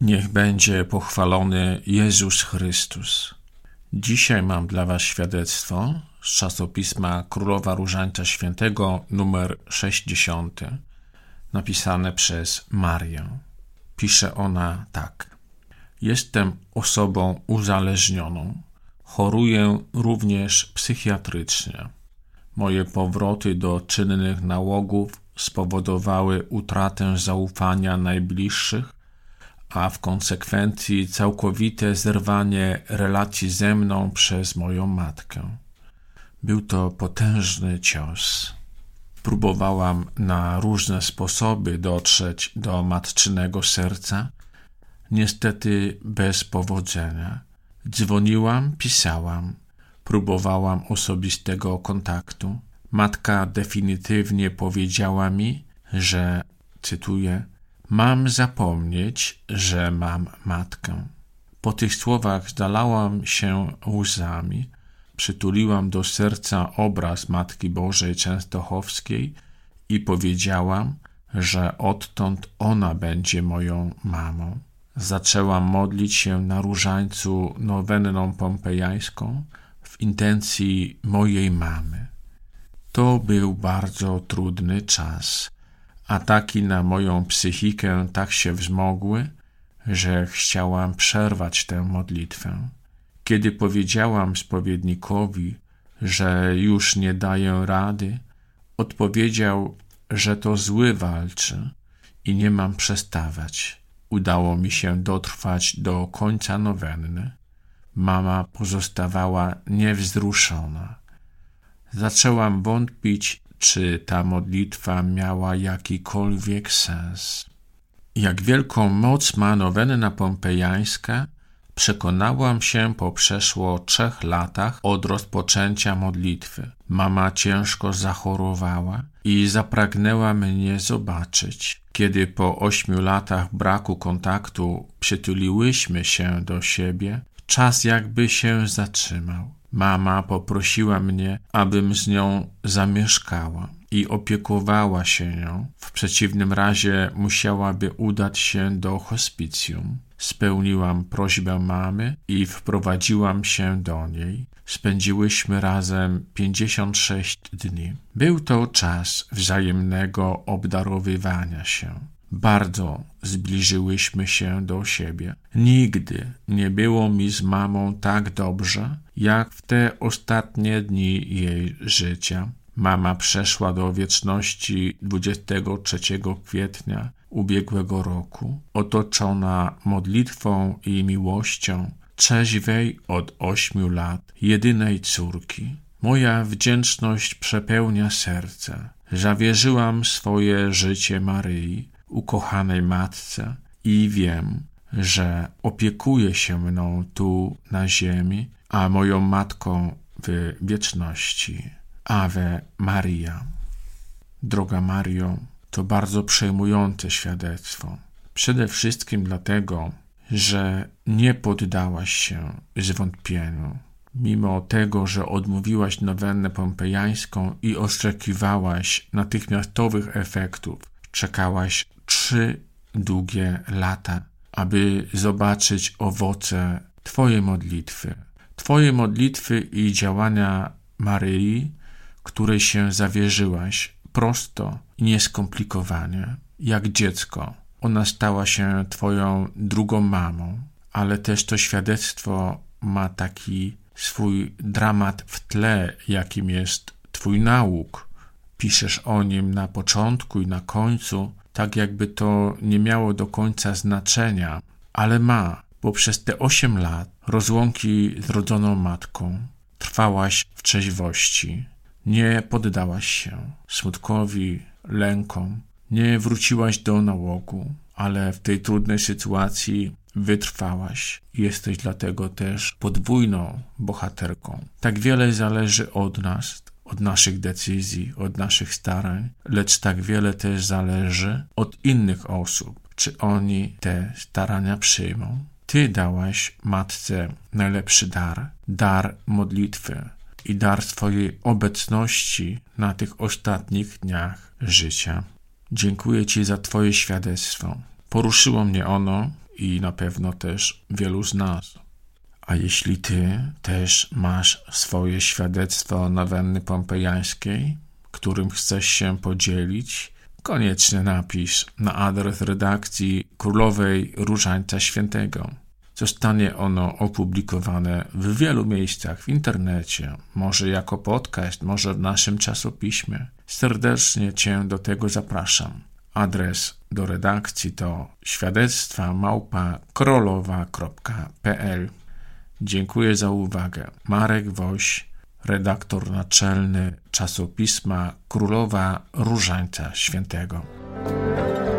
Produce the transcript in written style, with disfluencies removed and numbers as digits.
Niech będzie pochwalony Jezus Chrystus. Dzisiaj mam dla Was świadectwo z czasopisma Królowa Różańca Świętego numer 60, napisane przez Marię. Pisze ona tak. Jestem osobą uzależnioną. Choruję również psychiatrycznie. Moje powroty do czynnych nałogów spowodowały utratę zaufania najbliższych, a w konsekwencji całkowite zerwanie relacji ze mną przez moją matkę. Był to potężny cios. Próbowałam na różne sposoby dotrzeć do matczynego serca, niestety bez powodzenia. Dzwoniłam, pisałam, próbowałam osobistego kontaktu. Matka definitywnie powiedziała mi, że, cytuję, mam zapomnieć, że mam matkę. Po tych słowach zalałam się łzami, przytuliłam do serca obraz Matki Bożej Częstochowskiej i powiedziałam, że odtąd ona będzie moją mamą. Zaczęłam modlić się na Różańcu nowenną pompejańską w intencji mojej mamy. To był bardzo trudny czas. Ataki na moją psychikę tak się wzmogły, że chciałam przerwać tę modlitwę. Kiedy powiedziałam spowiednikowi, że już nie daję rady, odpowiedział, że to zły walczy i nie mam przestawać. Udało mi się dotrwać do końca nowenny. Mama pozostawała niewzruszona. Zaczęłam wątpić, czy ta modlitwa miała jakikolwiek sens. Jak wielką moc ma nowenna pompejańska, przekonałam się po przeszło 3 latach od rozpoczęcia modlitwy. Mama ciężko zachorowała i zapragnęła mnie zobaczyć. Kiedy po 8 latach braku kontaktu przytuliłyśmy się do siebie, czas jakby się zatrzymał. Mama poprosiła mnie, abym z nią zamieszkała i opiekowała się nią. W przeciwnym razie musiałaby udać się do hospicjum. Spełniłam prośbę mamy i wprowadziłam się do niej. Spędziłyśmy razem 56 dni. Był to czas wzajemnego obdarowywania się. Bardzo zbliżyłyśmy się do siebie. Nigdy nie było mi z mamą tak dobrze, jak w te ostatnie dni jej życia. Mama przeszła do wieczności 23 kwietnia ubiegłego roku, otoczona modlitwą i miłością trzeźwej od 8 lat jedynej córki. Moja wdzięczność przepełnia serce. Zawierzyłam swoje życie Maryi, ukochanej matce, i wiem, że opiekuje się mną tu na ziemi, a moją matką w wieczności. Ave Maria. Droga Mario, to bardzo przejmujące świadectwo. Przede wszystkim dlatego, że nie poddałaś się zwątpieniu. Mimo tego, że odmówiłaś nowennę pompejańską i oczekiwałaś natychmiastowych efektów, czekałaś 3 długie lata, aby zobaczyć owoce Twojej modlitwy i działania Maryi, której się zawierzyłaś prosto i nieskomplikowanie, jak dziecko. Ona stała się Twoją drugą mamą, ale też to świadectwo ma taki swój dramat w tle, jakim jest Twój nauk. Piszesz o nim na początku i na końcu, tak jakby to nie miało do końca znaczenia, ale ma, bo przez te 8 lat rozłąki z rodzoną matką trwałaś w trzeźwości. Nie poddałaś się smutkowi, lękom, nie wróciłaś do nałogu, ale w tej trudnej sytuacji wytrwałaś. Jesteś dlatego też podwójną bohaterką. Tak wiele zależy od nas, od naszych decyzji, od naszych starań, lecz tak wiele też zależy od innych osób, czy oni te starania przyjmą. Ty dałaś matce najlepszy dar modlitwy i dar swojej obecności na tych ostatnich dniach życia. Dziękuję Ci za Twoje świadectwo. Poruszyło mnie ono i na pewno też wielu z nas. A jeśli ty też masz swoje świadectwo nowenny pompejańskiej, którym chcesz się podzielić, koniecznie napisz na adres redakcji Królowej Różańca Świętego. Zostanie ono opublikowane w wielu miejscach w internecie, może jako podcast, może w naszym czasopiśmie. Serdecznie cię do tego zapraszam. Adres do redakcji to świadectwa@krolowa.pl. Dziękuję za uwagę. Marek Woś, redaktor naczelny czasopisma Królowa Różańca Świętego.